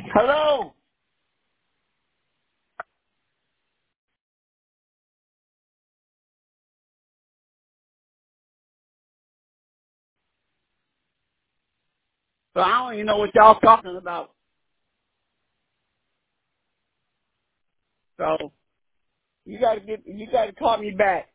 Hello. So I don't even know what y'all talking about. So you gotta call me back.